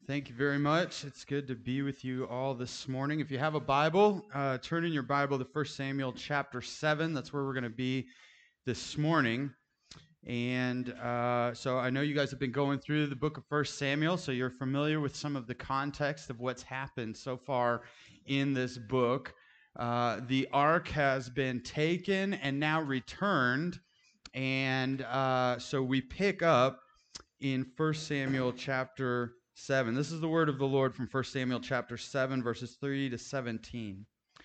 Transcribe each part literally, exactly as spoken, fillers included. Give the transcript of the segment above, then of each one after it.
Thank you very much. It's good to be with you all this morning. If you have a Bible, uh, turn in your Bible to First Samuel chapter seven. That's where we're going to be this morning. And uh, so I know you guys have been going through the book of First Samuel, so you're familiar with some of the context of what's happened so far in this book. Uh, the ark has been taken and now returned. And uh, so we pick up in First Samuel chapter seven. This is the word of the Lord from First Samuel chapter seven, verses three to seventeen.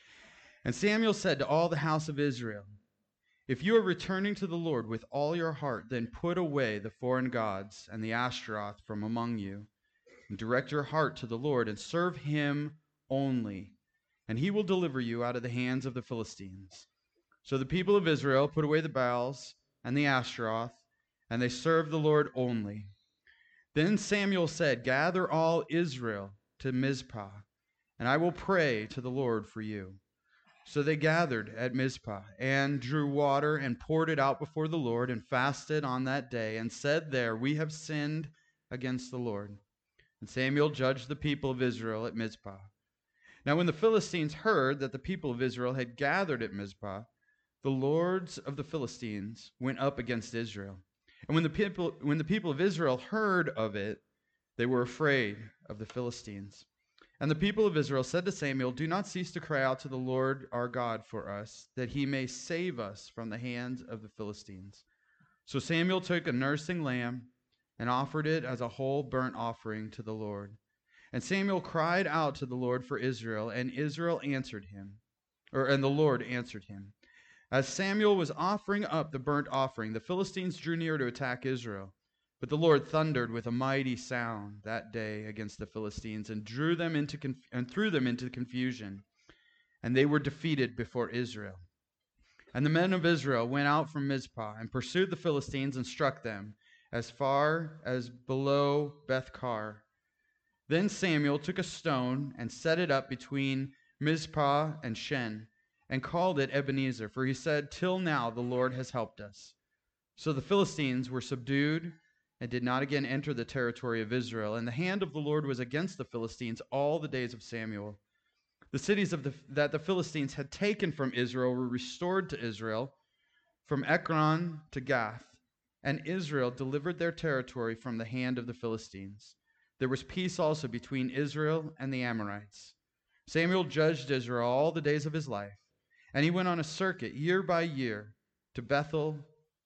And Samuel said to all the house of Israel, if you are returning to the Lord with all your heart, then put away the foreign gods and the Ashtaroth from among you, and direct your heart to the Lord, and serve him only, and he will deliver you out of the hands of the Philistines. So the people of Israel put away the Baals and the Ashtaroth, and they served the Lord only. Then Samuel said, gather all Israel to Mizpah, and I will pray to the Lord for you. So they gathered at Mizpah, and drew water, and poured it out before the Lord, and fasted on that day, and said there, we have sinned against the Lord. And Samuel judged the people of Israel at Mizpah. Now when the Philistines heard that the people of Israel had gathered at Mizpah, the lords of the Philistines went up against Israel. And when the people when the people of Israel heard of it, they were afraid of the Philistines. And the people of Israel said to Samuel, do not cease to cry out to the Lord our God for us, that he may save us from the hands of the Philistines. So Samuel took a nursing lamb and offered it as a whole burnt offering to the Lord. And Samuel cried out to the Lord for Israel, and Israel answered him, or and the Lord answered him. As Samuel was offering up the burnt offering, the Philistines drew near to attack Israel. But the Lord thundered with a mighty sound that day against the Philistines, and drew them into conf- and threw them into confusion, and they were defeated before Israel. And the men of Israel went out from Mizpah and pursued the Philistines and struck them as far as below Beth-kar. Then Samuel took a stone and set it up between Mizpah and Shen, and called it Ebenezer, for he said, till now the Lord has helped us. So the Philistines were subdued and did not again enter the territory of Israel. And the hand of the Lord was against the Philistines all the days of Samuel. The cities of the, that the Philistines had taken from Israel were restored to Israel, from Ekron to Gath, and Israel delivered their territory from the hand of the Philistines. There was peace also between Israel and the Amorites. Samuel judged Israel all the days of his life, and he went on a circuit year by year to Bethel,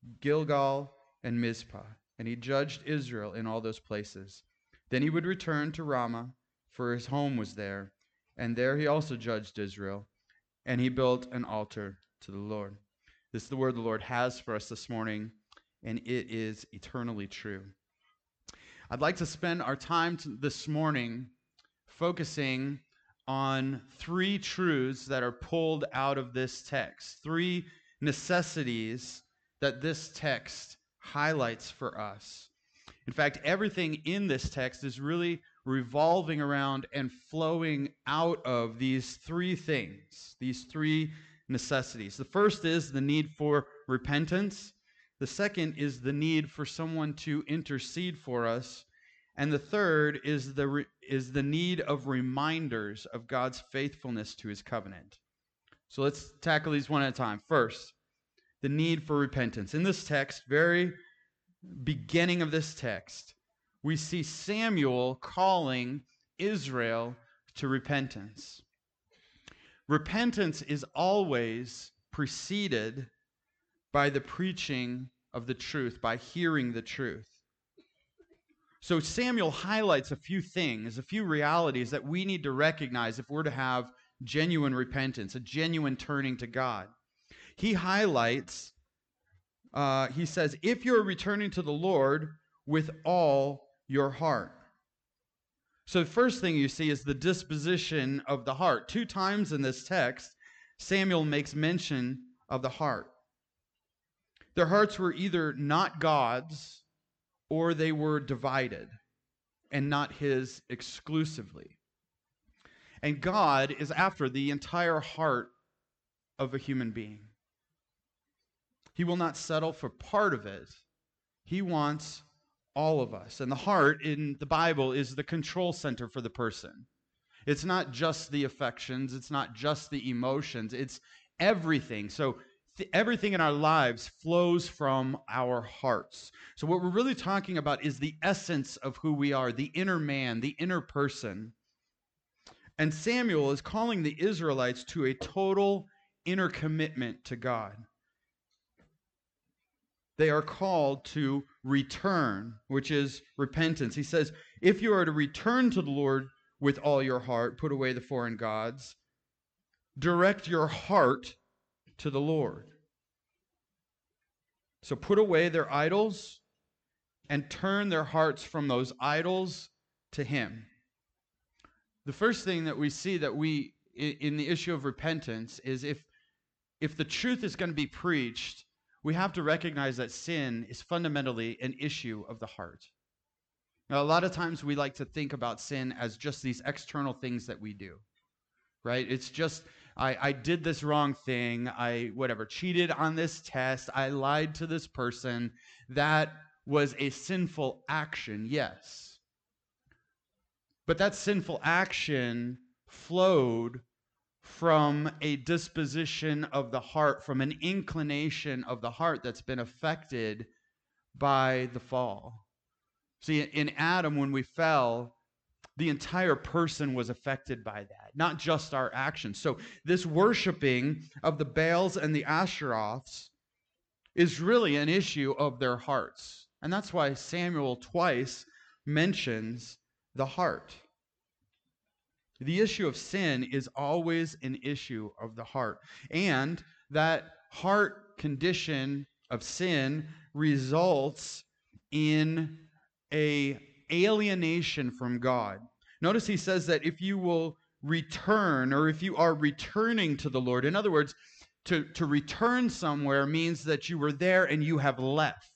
Gilgal, and Mizpah. And he judged Israel in all those places. Then he would return to Ramah, for his home was there. And there he also judged Israel. And he built an altar to the Lord. This is the word the Lord has for us this morning, and it is eternally true. I'd like to spend our time this morning focusing on three truths that are pulled out of this text, three necessities that this text highlights for us. In fact, everything in this text is really revolving around and flowing out of these three things, these three necessities. The first is the need for repentance. The second is the need for someone to intercede for us. And the third is the re- is the need of reminders of God's faithfulness to his covenant. So let's tackle these one at a time. First, the need for repentance. In this text, very beginning of this text, we see Samuel calling Israel to repentance. Repentance is always preceded by the preaching of the truth, by hearing the truth. So Samuel highlights a few things, a few realities that we need to recognize if we're to have genuine repentance, a genuine turning to God. He highlights, uh, he says, if you're returning to the Lord with all your heart. So the first thing you see is the disposition of the heart. Two times in this text, Samuel makes mention of the heart. Their hearts were either not God's, or they were divided and not his exclusively. And God is after the entire heart of a human being. He will not settle for part of it. He wants all of us. And the heart in the Bible is the control center for the person. It's not just the affections. It's not just the emotions. It's everything. So th- everything in our lives flows from our hearts. So what we're really talking about is the essence of who we are, the inner man, the inner person. And Samuel is calling the Israelites to a total inner commitment to God. They are called to return, which is repentance. He says, if you are to return to the Lord with all your heart, put away the foreign gods, direct your heart to the Lord. So put away their idols and turn their hearts from those idols to Him. The first thing that we see that we, in the issue of repentance, is if, if the truth is going to be preached, we have to recognize that sin is fundamentally an issue of the heart. Now, a lot of times we like to think about sin as just these external things that we do, right? It's just, I, I did this wrong thing, I, whatever, cheated on this test, I lied to this person. That was a sinful action, yes. But that sinful action flowed from a disposition of the heart, from an inclination of the heart that's been affected by the fall. See, in Adam, when we fell, the entire person was affected by that, not just our actions. So this worshiping of the Baals and the Asheroths is really an issue of their hearts. And that's why Samuel twice mentions the heart. The issue of sin is always an issue of the heart. And that heart condition of sin results in a alienation from God. Notice he says that if you will return, or if you are returning to the Lord, in other words, to, to return somewhere means that you were there and you have left.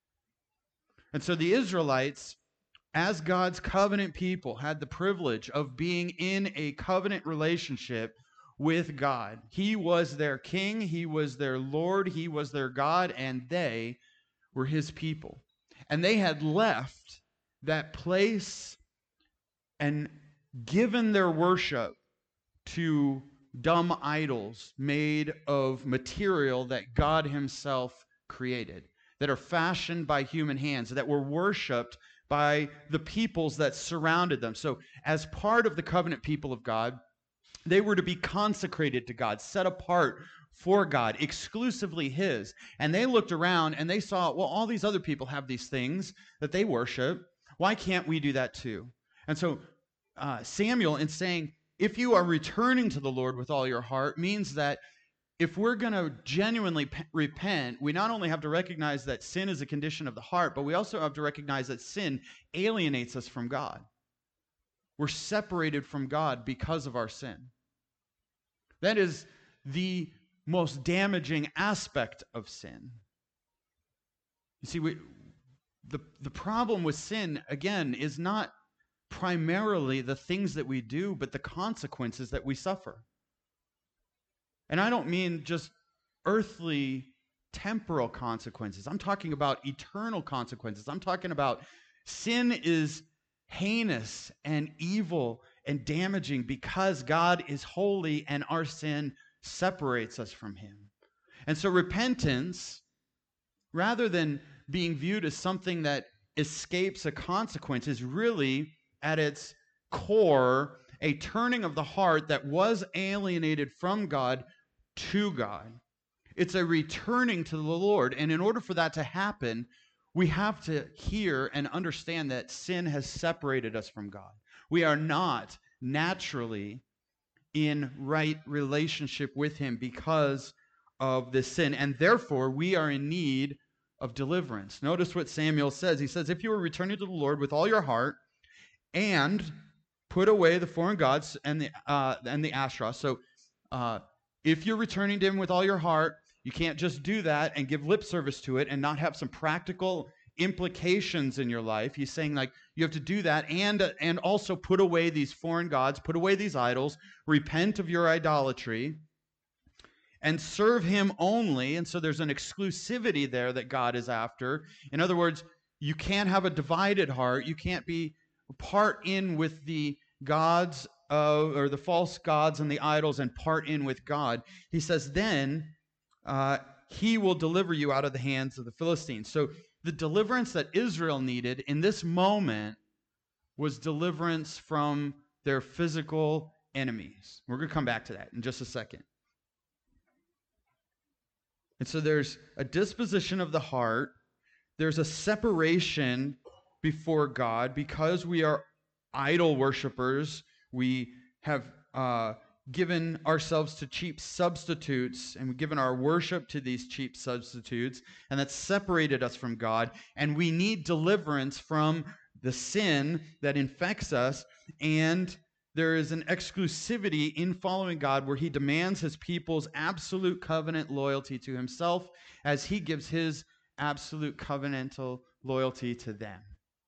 And so the Israelites, as God's covenant people, had the privilege of being in a covenant relationship with God. He was their king, He was their Lord, He was their God, and they were His people. And they had left that place and given their worship to dumb idols made of material that God Himself created, that are fashioned by human hands, that were worshipped by the peoples that surrounded them. So as part of the covenant people of God, they were to be consecrated to God, set apart for God, exclusively His. And they looked around and they saw, well, all these other people have these things that they worship. Why can't we do that too? And so uh, Samuel, in saying, if you are returning to the Lord with all your heart, means that if we're going to genuinely pe- repent, we not only have to recognize that sin is a condition of the heart, but we also have to recognize that sin alienates us from God. We're separated from God because of our sin. That is the most damaging aspect of sin. You see, we, the, the problem with sin, again, is not primarily the things that we do, but the consequences that we suffer. And I don't mean just earthly, temporal consequences. I'm talking about eternal consequences. I'm talking about sin is heinous and evil and damaging because God is holy and our sin separates us from Him. And so repentance, rather than being viewed as something that escapes a consequence, is really at its core a turning of the heart that was alienated from God to God. It's a returning to the Lord. And in order for that to happen, we have to hear and understand that sin has separated us from God. We are not naturally in right relationship with Him because of this sin. And therefore, we are in need of deliverance. Notice what Samuel says. He says, if you are returning to the Lord with all your heart and put away the foreign gods and the, uh, and the Asherah. So, uh, if you're returning to Him with all your heart, you can't just do that and give lip service to it and not have some practical implications in your life. He's saying, like, you have to do that and, uh, and also put away these foreign gods, put away these idols, repent of your idolatry, and serve Him only. And so there's an exclusivity there that God is after. In other words, you can't have a divided heart. You can't be part in with the gods of, or the false gods and the idols and part in with God. He says, then uh, he will deliver you out of the hands of the Philistines. So the deliverance that Israel needed in this moment was deliverance from their physical enemies. We're going to come back to that in just a second. And so there's a disposition of the heart. There's a separation before God because we are idol worshipers. We have uh, given ourselves to cheap substitutes, and we've given our worship to these cheap substitutes, and that's separated us from God. And we need deliverance from the sin that infects us, and there is an exclusivity in following God where he demands his people's absolute covenant loyalty to himself as he gives his absolute covenantal loyalty to them.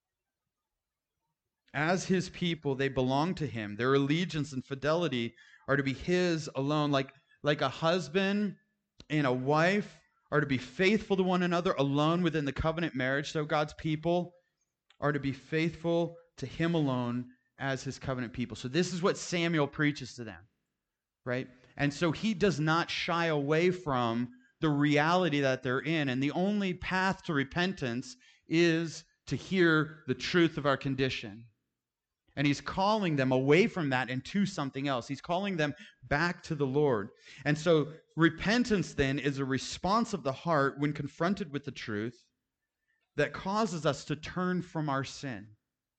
As his people, they belong to him. Their allegiance and fidelity are to be his alone. Like, like a husband and a wife are to be faithful to one another alone within the covenant marriage. So God's people are to be faithful to him alone as his covenant people. So this is what Samuel preaches to them, right? And so he does not shy away from the reality that they're in. And the only path to repentance is to hear the truth of our condition. And he's calling them away from that and to something else. He's calling them back to the Lord. And so repentance then is a response of the heart when confronted with the truth that causes us to turn from our sin.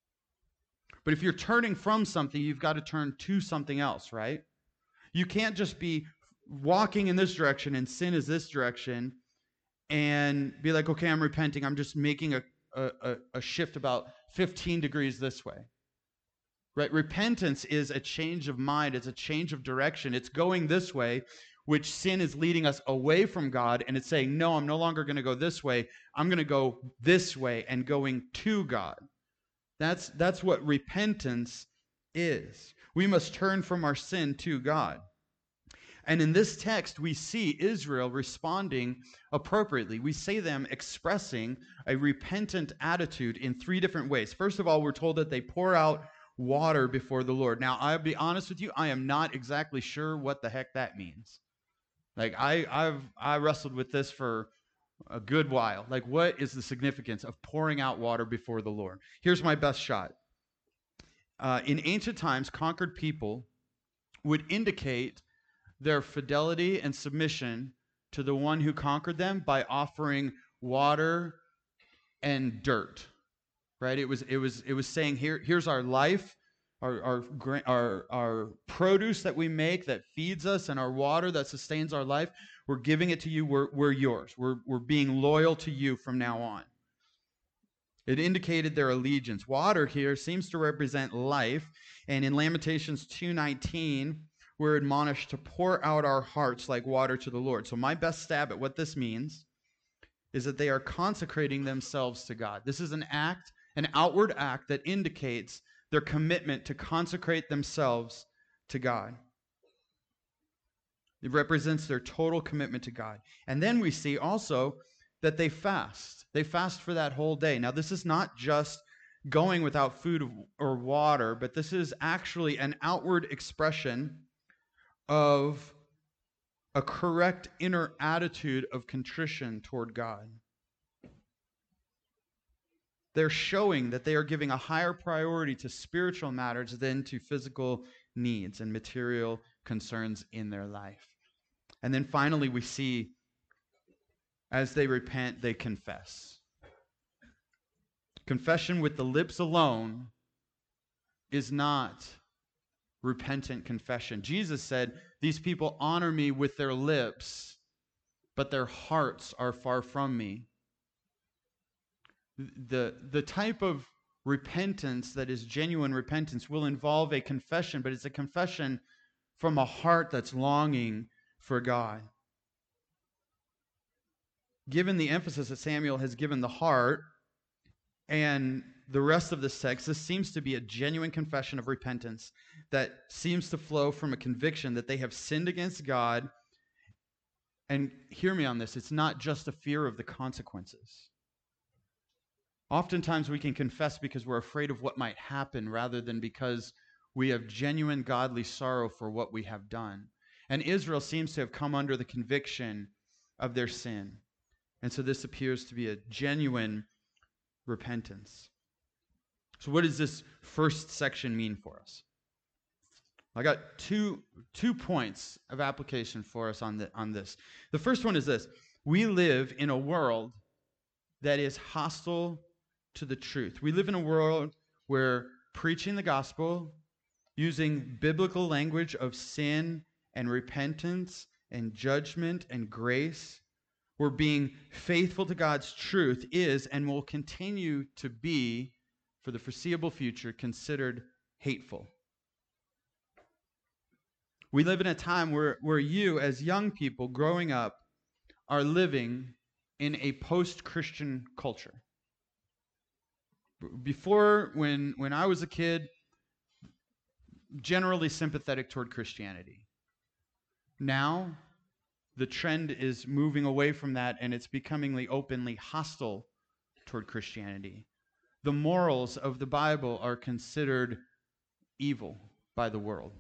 But if you're turning from something, you've got to turn to something else, right? You can't just be walking in this direction and sin is this direction and be like, okay, I'm repenting. I'm just making a, a, a shift about fifteen degrees this way. Right? Repentance is a change of mind. It's a change of direction. It's going this way, which sin is leading us away from God. And it's saying, no, I'm no longer going to go this way. I'm going to go this way and going to God. That's, that's what repentance is. We must turn from our sin to God. And in this text, we see Israel responding appropriately. We see them expressing a repentant attitude in three different ways. First of all, we're told that they pour out water before the Lord. Now, I'll be honest with you, I am not exactly sure what the heck that means. Like, I, I've I wrestled with this for a good while. Like, what is the significance of pouring out water before the Lord? Here's my best shot. Uh, in ancient times, conquered people would indicate their fidelity and submission to the one who conquered them by offering water and dirt. Right? It was it was it was saying, here here's our life, our our our our produce that we make that feeds us, and our water that sustains our life. We're giving it to you. We're we're yours. We're we're being loyal to you from now on. It indicated their allegiance. Water here seems to represent life, and in Lamentations two nineteen, we're admonished to pour out our hearts like water to the Lord. So my best stab at what this means is that they are consecrating themselves to God. This is an act, an outward act that indicates their commitment to consecrate themselves to God. It represents their total commitment to God. And then we see also that they fast. They fast for that whole day. Now, this is not just going without food or water, but this is actually an outward expression of a correct inner attitude of contrition toward God. They're showing that they are giving a higher priority to spiritual matters than to physical needs and material concerns in their life. And then finally, we see as they repent, they confess. Confession with the lips alone is not repentant confession. Jesus said, these people honor me with their lips, but their hearts are far from me. The, the type of repentance that is genuine repentance will involve a confession, but it's a confession from a heart that's longing for God. Given the emphasis that Samuel has given the heart and the rest of this text, this seems to be a genuine confession of repentance that seems to flow from a conviction that they have sinned against God. And hear me on this, it's not just a fear of the consequences. Oftentimes we can confess because we're afraid of what might happen rather than because we have genuine godly sorrow for what we have done. And Israel seems to have come under the conviction of their sin. And so this appears to be a genuine repentance. So what does this first section mean for us? I got two, two points of application for us on, the, on this. The first one is this. We live in a world that is hostile to the truth. We live in a world where preaching the gospel, using biblical language of sin and repentance and judgment and grace, where being faithful to God's truth is and will continue to be, for the foreseeable future, considered hateful. We live in a time where, where you, as young people growing up, are living in a post-Christian culture. Before, when, when I was a kid, generally sympathetic toward Christianity. Now, the trend is moving away from that, and it's becoming openly hostile toward Christianity. The morals of the Bible are considered evil by the world.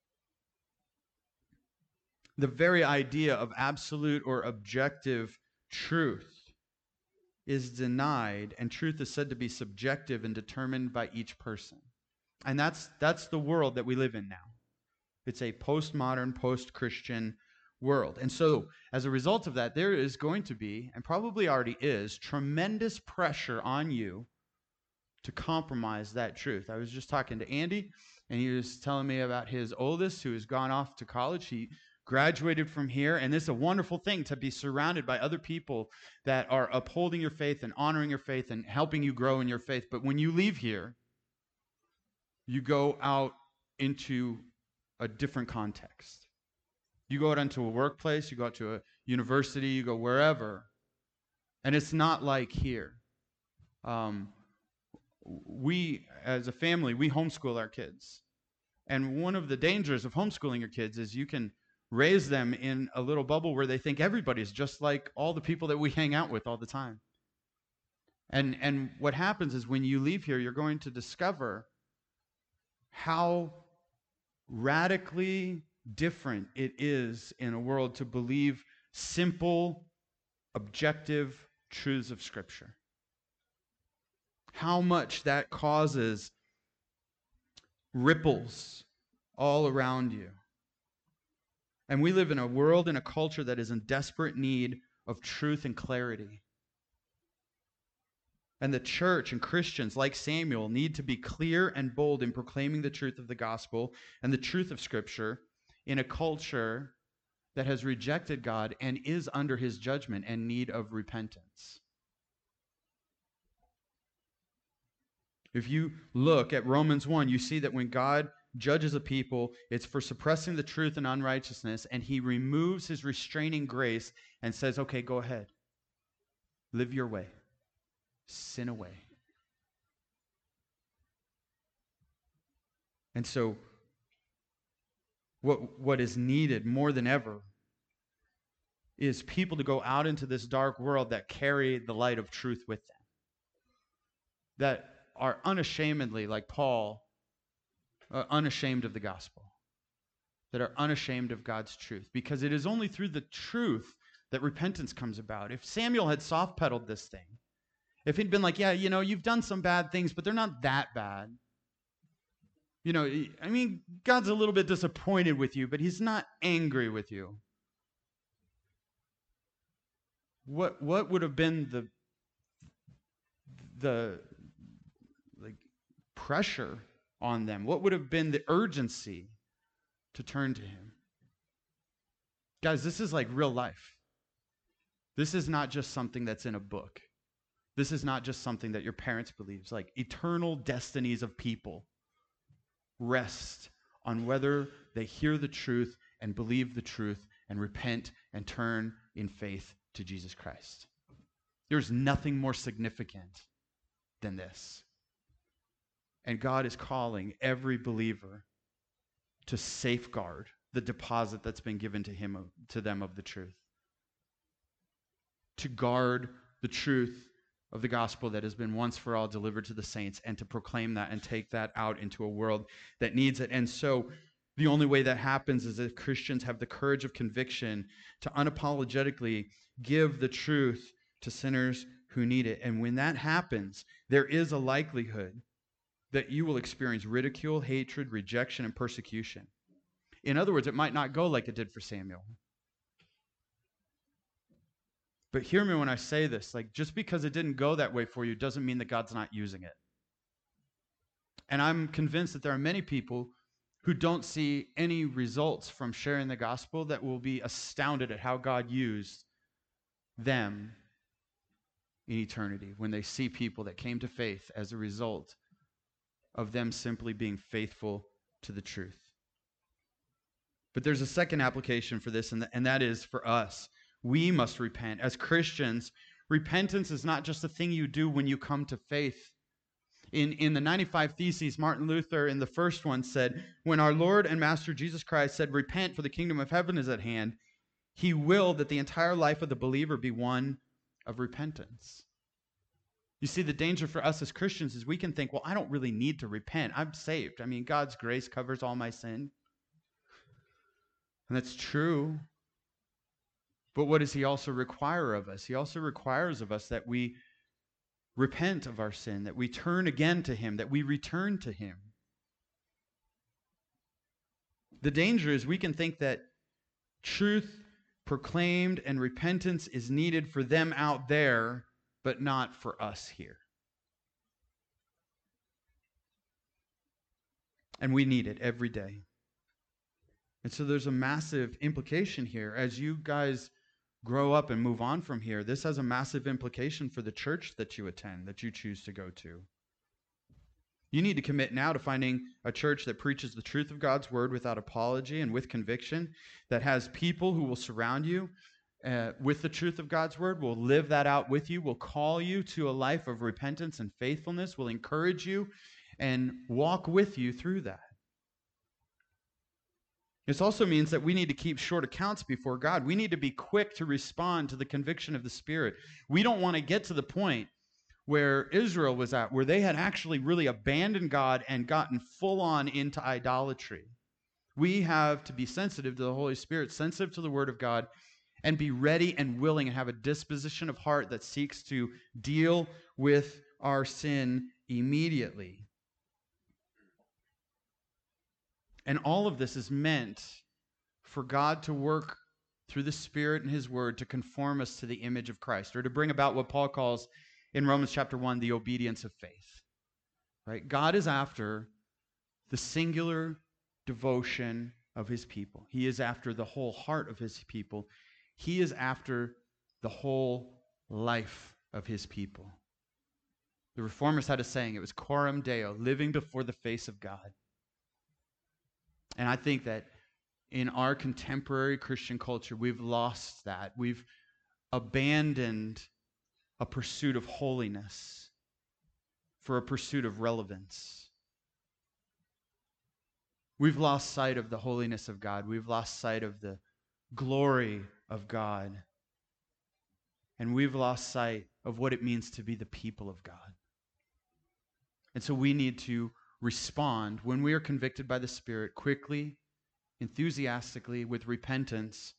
The very idea of absolute or objective truth is denied, and truth is said to be subjective and determined by each person. And that's that's the world that we live in now. It's a postmodern, post-Christian world. And so, as a result of that, there is going to be, and probably already is, tremendous pressure on you to compromise that truth. I was just talking to Andy, and he was telling me about his oldest who has gone off to college. He graduated from here, and it's a wonderful thing to be surrounded by other people that are upholding your faith and honoring your faith and helping you grow in your faith. But when you leave here, you go out into a different context. You go out into a workplace, you go out to a university, you go wherever, and it's not like here. Um, we, as a family, we homeschool our kids. And one of the dangers of homeschooling your kids is you can raise them in a little bubble where they think everybody's just like all the people that we hang out with all the time. And, and what happens is when you leave here, you're going to discover how radically different it is in a world to believe simple, objective truths of Scripture. How much that causes ripples all around you. And we live in a world and a culture that is in desperate need of truth and clarity. And the church and Christians, like Samuel, need to be clear and bold in proclaiming the truth of the gospel and the truth of Scripture in a culture that has rejected God and is under his judgment and need of repentance. If you look at Romans one, you see that when God judges a people, it's for suppressing the truth and unrighteousness, and he removes his restraining grace and says, okay, go ahead. Live your way. Sin away. And so, what, what is needed more than ever is people to go out into this dark world that carry the light of truth with them. That are unashamedly, like Paul, uh, unashamed of the gospel. That are unashamed of God's truth. Because it is only through the truth that repentance comes about. If Samuel had soft-pedaled this thing, if he'd been like, yeah, you know, you've done some bad things, but they're not that bad. You know, I mean, God's a little bit disappointed with you, but he's not angry with you. What what would have been the the like pressure on them? What would have been the urgency to turn to him? Guys, this is like real life. This is not just something that's in a book. This is not just something that your parents believe. Like eternal destinies of people rest on whether they hear the truth and believe the truth and repent and turn in faith to Jesus Christ. There's nothing more significant than this. And God is calling every believer to safeguard the deposit that's been given to him, to them of the truth. To guard the truth of the gospel that has been once for all delivered to the saints, and to proclaim that and take that out into a world that needs it. And so the only way that happens is if Christians have the courage of conviction to unapologetically give the truth to sinners who need it. And when that happens, there is a likelihood that you will experience ridicule, hatred, rejection, and persecution. In other words, it might not go like it did for Samuel. But hear me when I say this, like, just because it didn't go that way for you doesn't mean that God's not using it. And I'm convinced that there are many people who don't see any results from sharing the gospel that will be astounded at how God used them in eternity when they see people that came to faith as a result of them simply being faithful to the truth. But there's a second application for this, and, th- and that is for us. We must repent. As Christians, repentance is not just a thing you do when you come to faith. In, in the ninety-five Theses, Martin Luther, in the first one, said, when our Lord and Master Jesus Christ said, repent, for the kingdom of heaven is at hand, he willed that the entire life of the believer be one of repentance. You see, the danger for us as Christians is we can think, well, I don't really need to repent. I'm saved. I mean, God's grace covers all my sin. And that's true. But what does he also require of us? He also requires of us that we repent of our sin, that we turn again to him, that we return to him. The danger is we can think that truth proclaimed and repentance is needed for them out there, but not for us here. And we need it every day. And so there's a massive implication here. As you guys grow up and move on from here, this has a massive implication for the church that you attend, that you choose to go to. You need to commit now to finding a church that preaches the truth of God's word without apology and with conviction, that has people who will surround you uh, with the truth of God's word, will live that out with you, will call you to a life of repentance and faithfulness, will encourage you and walk with you through that. This also means that we need to keep short accounts before God. We need to be quick to respond to the conviction of the Spirit. We don't want to get to the point where Israel was at, where they had actually really abandoned God and gotten full on into idolatry. We have to be sensitive to the Holy Spirit, sensitive to the Word of God, and be ready and willing and have a disposition of heart that seeks to deal with our sin immediately. And all of this is meant for God to work through the Spirit and his word to conform us to the image of Christ, or to bring about what Paul calls in Romans chapter one, the obedience of faith. Right? God is after the singular devotion of his people. He is after the whole heart of his people. He is after the whole life of his people. The Reformers had a saying, it was coram Deo, living before the face of God. And I think that in our contemporary Christian culture, we've lost that. We've abandoned a pursuit of holiness for a pursuit of relevance. We've lost sight of the holiness of God. We've lost sight of the glory of God. And we've lost sight of what it means to be the people of God. And so we need to respond when we are convicted by the Spirit quickly, enthusiastically, with repentance,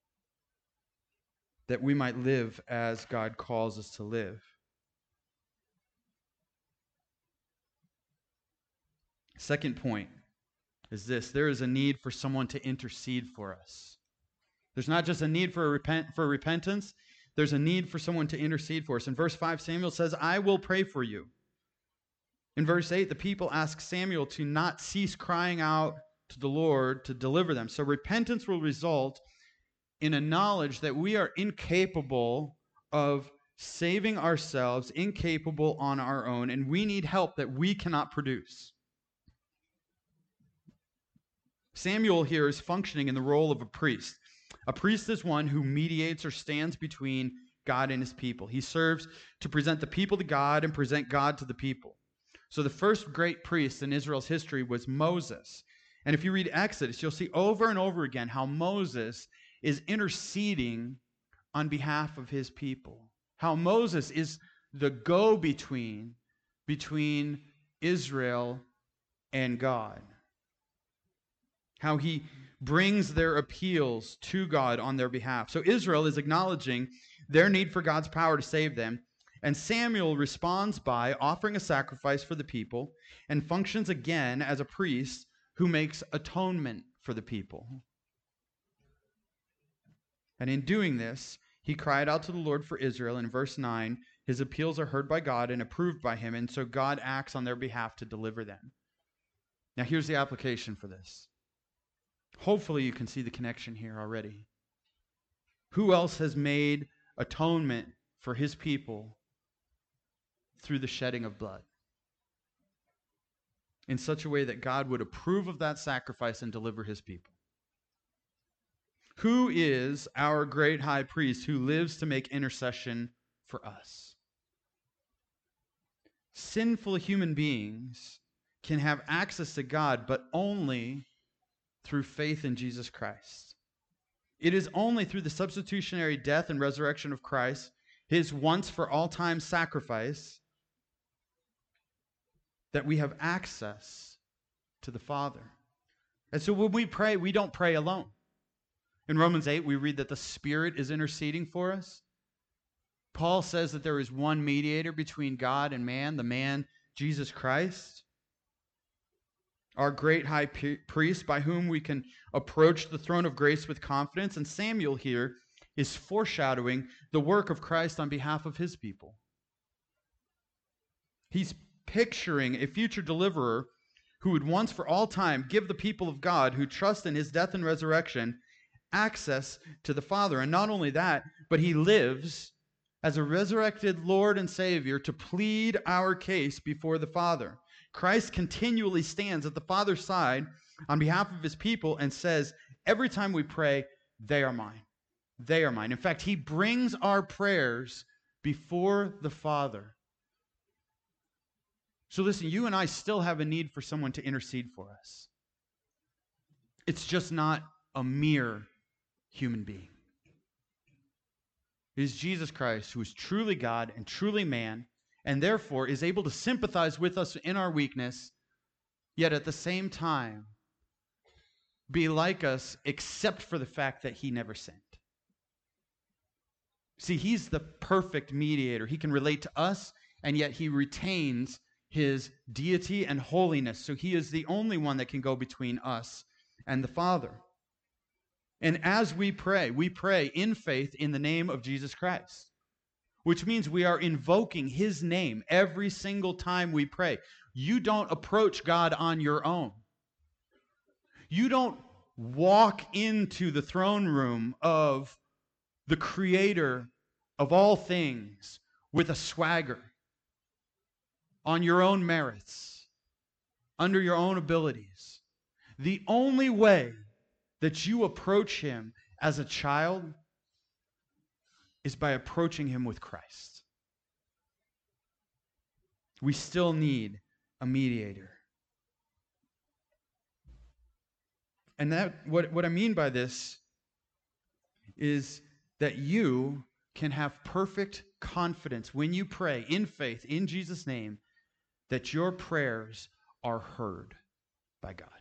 that we might live as God calls us to live. Second point is this: there is a need for someone to intercede for us. There's not just a need for a repent for repentance, there's a need for someone to intercede for us. In verse five, Samuel says, I will pray for you. In verse eight, the people ask Samuel to not cease crying out to the Lord to deliver them. So repentance will result in a knowledge that we are incapable of saving ourselves, incapable on our own, and we need help that we cannot produce. Samuel here is functioning in the role of a priest. A priest is one who mediates or stands between God and his people. He serves to present the people to God and present God to the people. So the first great priest in Israel's history was Moses. And if you read Exodus, you'll see over and over again how Moses is interceding on behalf of his people. How Moses is the go-between between Israel and God. How he brings their appeals to God on their behalf. So Israel is acknowledging their need for God's power to save them, and Samuel responds by offering a sacrifice for the people and functions again as a priest who makes atonement for the people. And in doing this, he cried out to the Lord for Israel. In verse nine, his appeals are heard by God and approved by him, and so God acts on their behalf to deliver them. Now here's the application for this. Hopefully you can see the connection here already. Who else has made atonement for his people through the shedding of blood in such a way that God would approve of that sacrifice and deliver his people? Who is our great high priest who lives to make intercession for us? Sinful human beings can have access to God, but only through faith in Jesus Christ. It is only through the substitutionary death and resurrection of Christ, his once for all time sacrifice, that we have access to the Father. And so when we pray, we don't pray alone. In Romans eight, we read that the Spirit is interceding for us. Paul says that there is one mediator between God and man, the man Jesus Christ, our great high priest by whom we can approach the throne of grace with confidence. And Samuel here is foreshadowing the work of Christ on behalf of his people. He's picturing a future deliverer who would once for all time give the people of God who trust in his death and resurrection access to the Father. And not only that, but he lives as a resurrected Lord and Savior to plead our case before the Father. Christ continually stands at the Father's side on behalf of his people and says, every time we pray, they are mine. They are mine. In fact, he brings our prayers before the Father. So listen, you and I still have a need for someone to intercede for us. It's just not a mere human being. It is Jesus Christ, who is truly God and truly man, and therefore is able to sympathize with us in our weakness, yet at the same time be like us, except for the fact that he never sinned. See, he's the perfect mediator. He can relate to us, and yet he retains his deity and holiness. So he is the only one that can go between us and the Father. And as we pray, we pray in faith in the name of Jesus Christ, which means we are invoking his name every single time we pray. You don't approach God on your own. You don't walk into the throne room of the creator of all things with a swagger on your own merits, under your own abilities. The only way that you approach him as a child is by approaching him with Christ. We still need a mediator. And that what, what I mean by this is that you can have perfect confidence when you pray in faith in Jesus' name that your prayers are heard by God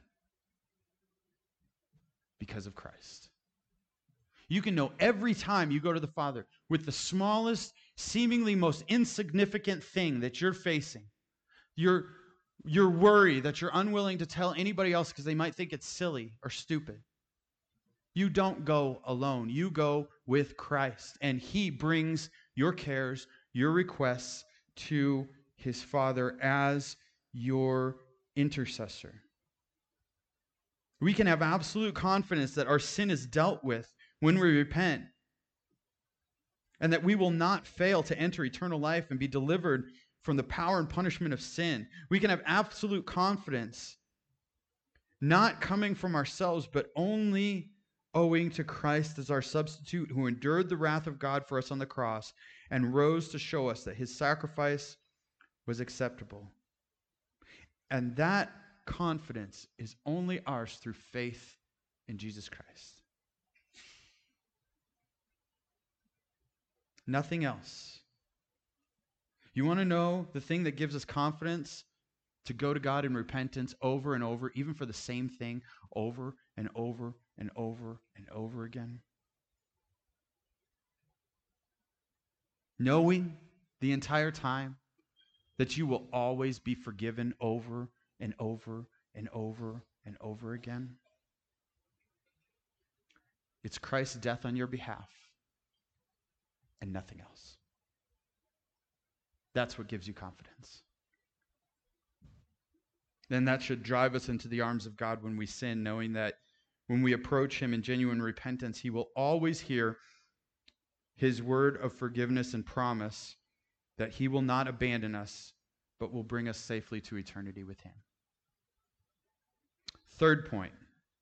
because of Christ. You can know every time you go to the Father with the smallest, seemingly most insignificant thing that you're facing, your, your worry that you're unwilling to tell anybody else because they might think it's silly or stupid. You don't go alone. You go with Christ, and he brings your cares, your requests to his Father as your intercessor. We can have absolute confidence that our sin is dealt with when we repent, and that we will not fail to enter eternal life and be delivered from the power and punishment of sin. We can have absolute confidence, not coming from ourselves, but only owing to Christ as our substitute, who endured the wrath of God for us on the cross and rose to show us that his sacrifice was acceptable. And that confidence is only ours through faith in Jesus Christ. Nothing else. You want to know the thing that gives us confidence to go to God in repentance over and over, even for the same thing, over and over and over and over again? Knowing the entire time that you will always be forgiven over and over and over and over again. It's Christ's death on your behalf and nothing else. That's what gives you confidence. Then that should drive us into the arms of God when we sin, knowing that when we approach him in genuine repentance, he will always hear his word of forgiveness and promise that he will not abandon us, but will bring us safely to eternity with him. Third point.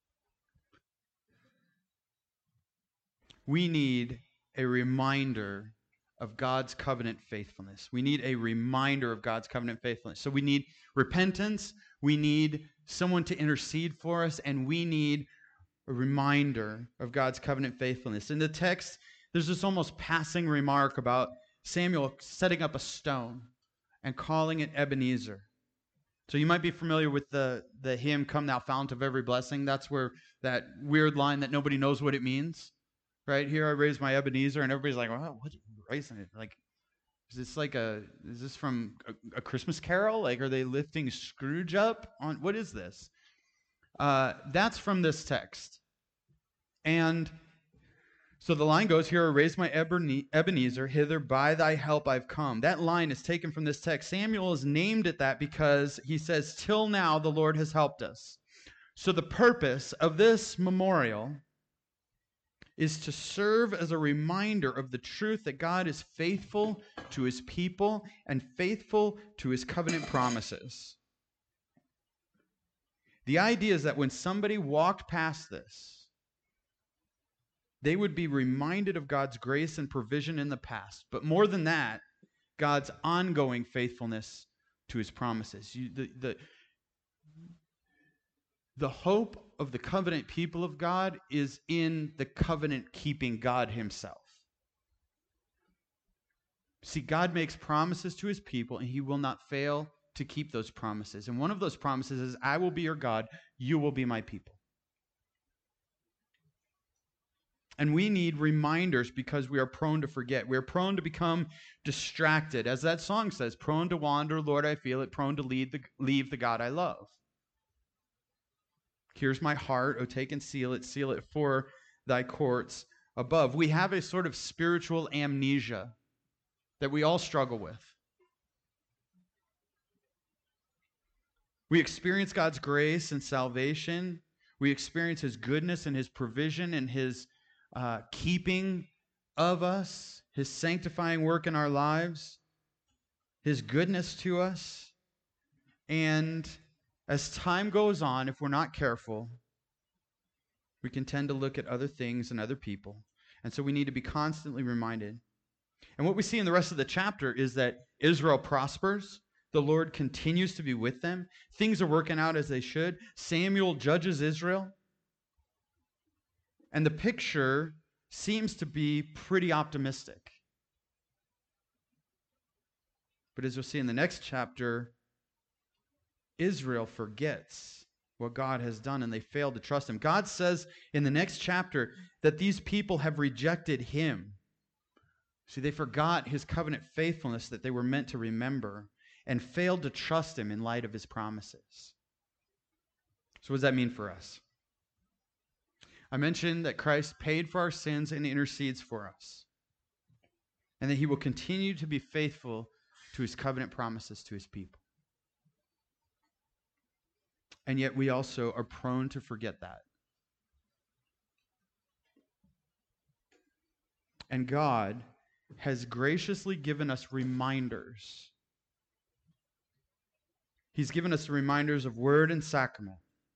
We need a reminder of God's covenant faithfulness. We need a reminder of God's covenant faithfulness. So we need repentance, we need someone to intercede for us, and we need a reminder of God's covenant faithfulness. In the text, there's this almost passing remark about Samuel setting up a stone and calling it Ebenezer. So you might be familiar with the, the hymn, "Come Thou Fount of Every Blessing." That's where that weird line that nobody knows what it means. Right here, I raise my Ebenezer, and everybody's like, "Wow, what are you raising it? Like, is this like a? Is this from a, a Christmas Carol? Like, are they lifting Scrooge up on? What is this?" Uh, that's from this text, and so the line goes, "Here I raise my Ebenezer, hither by thy help I've come." That line is taken from this text. Samuel is named it that because he says, "Till now the Lord has helped us." So the purpose of this memorial is to serve as a reminder of the truth that God is faithful to his people and faithful to his covenant promises. The idea is that when somebody walked past this, they would be reminded of God's grace and provision in the past. But more than that, God's ongoing faithfulness to his promises. You, the, the, the hope of the covenant people of God is in the covenant-keeping God himself. See, God makes promises to his people, and he will not fail to keep those promises. And one of those promises is, "I will be your God, you will be my people." And we need reminders because we are prone to forget. We are prone to become distracted. As that song says, "Prone to wander, Lord, I feel it, prone to leave the, leave the God I love. Here's my heart, oh take and seal it, seal it for thy courts above." We have a sort of spiritual amnesia that we all struggle with. We experience God's grace and salvation. We experience his goodness and his provision and his uh, keeping of us, his sanctifying work in our lives, his goodness to us. And as time goes on, if we're not careful, we can tend to look at other things and other people. And so we need to be constantly reminded. And what we see in the rest of the chapter is that Israel prospers. The Lord continues to be with them. Things are working out as they should. Samuel judges Israel. And the picture seems to be pretty optimistic. But as you'll see in the next chapter, Israel forgets what God has done and they fail to trust him. God says in the next chapter that these people have rejected him. See, they forgot his covenant faithfulness that they were meant to remember and failed to trust him in light of his promises. So what does that mean for us? I mentioned that Christ paid for our sins and intercedes for us, and that he will continue to be faithful to his covenant promises to his people. And yet we also are prone to forget that. And God has graciously given us reminders. He's given us reminders of word and sacrament.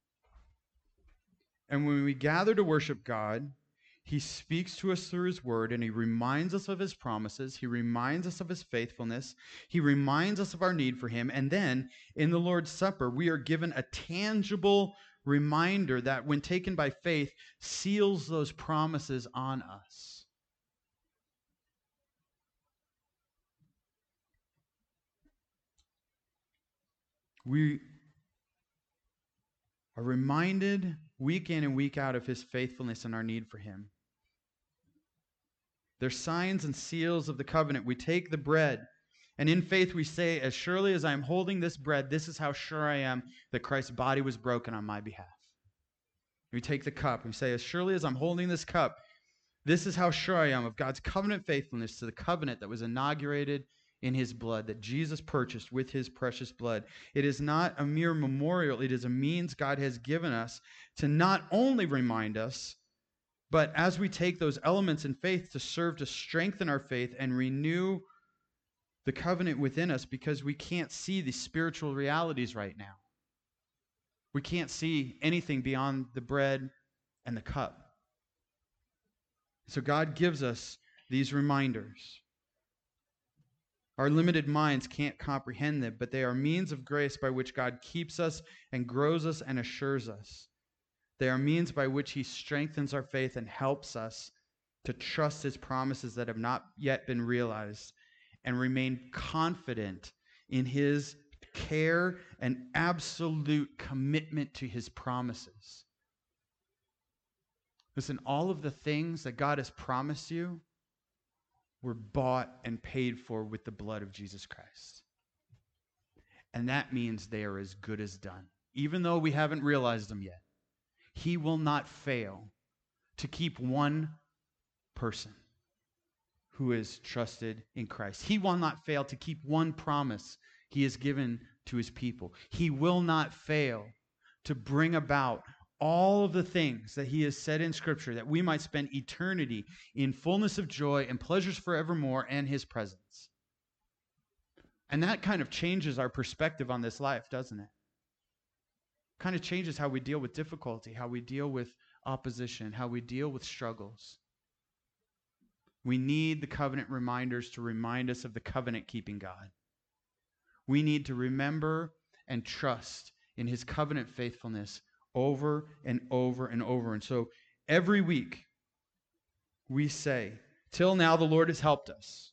And when we gather to worship God, he speaks to us through his word, and he reminds us of his promises. He reminds us of his faithfulness. He reminds us of our need for him. And then in the Lord's Supper, we are given a tangible reminder that when taken by faith, seals those promises on us. We are reminded week in and week out of his faithfulness and our need for him. They're signs and seals of the covenant. We take the bread, and in faith we say, as surely as I am holding this bread, this is how sure I am that Christ's body was broken on my behalf. We take the cup, and we say, as surely as I'm holding this cup, this is how sure I am of God's covenant faithfulness to the covenant that was inaugurated in his blood, that Jesus purchased with his precious blood. It is not a mere memorial. It is a means God has given us to not only remind us, but as we take those elements in faith, to serve to strengthen our faith and renew the covenant within us, because we can't see the spiritual realities right now. We can't see anything beyond the bread and the cup. So God gives us these reminders. Our limited minds can't comprehend them, but they are means of grace by which God keeps us and grows us and assures us. They are means by which he strengthens our faith and helps us to trust his promises that have not yet been realized and remain confident in his care and absolute commitment to his promises. Listen, all of the things that God has promised you were bought and paid for with the blood of Jesus Christ. And that means they are as good as done, even though we haven't realized them yet. He will not fail to keep one person who is trusted in Christ. He will not fail to keep one promise he has given to his people. He will not fail to bring about all of the things that he has said in Scripture, that we might spend eternity in fullness of joy and pleasures forevermore and his presence. And that kind of changes our perspective on this life, doesn't it? Kind of changes how we deal with difficulty, how we deal with opposition, how we deal with struggles. We need the covenant reminders to remind us of the covenant-keeping God. We need to remember and trust in his covenant faithfulness over and over and over. And so every week we say, till now the Lord has helped us,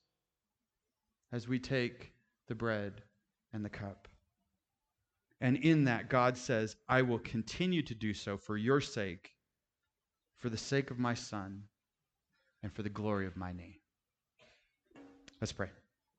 as we take the bread and the cup. And in that, God says, I will continue to do so for your sake, for the sake of my Son, and for the glory of my name. Let's pray.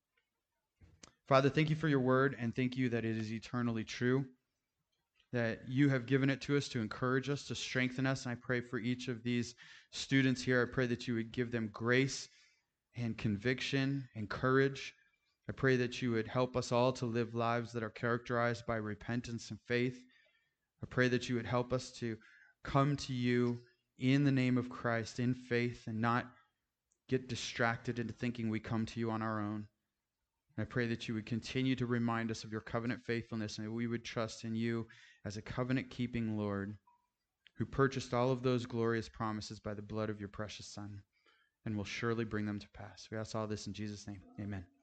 Father, thank you for your word, and thank you that it is eternally true, that you have given it to us to encourage us, to strengthen us. And I pray for each of these students here. I pray that you would give them grace and conviction and courage. I pray that you would help us all to live lives that are characterized by repentance and faith. I pray that you would help us to come to you in the name of Christ, in faith, and not get distracted into thinking we come to you on our own. I pray that you would continue to remind us of your covenant faithfulness, and that we would trust in you as a covenant-keeping Lord who purchased all of those glorious promises by the blood of your precious Son and will surely bring them to pass. We ask all this in Jesus' name. Amen.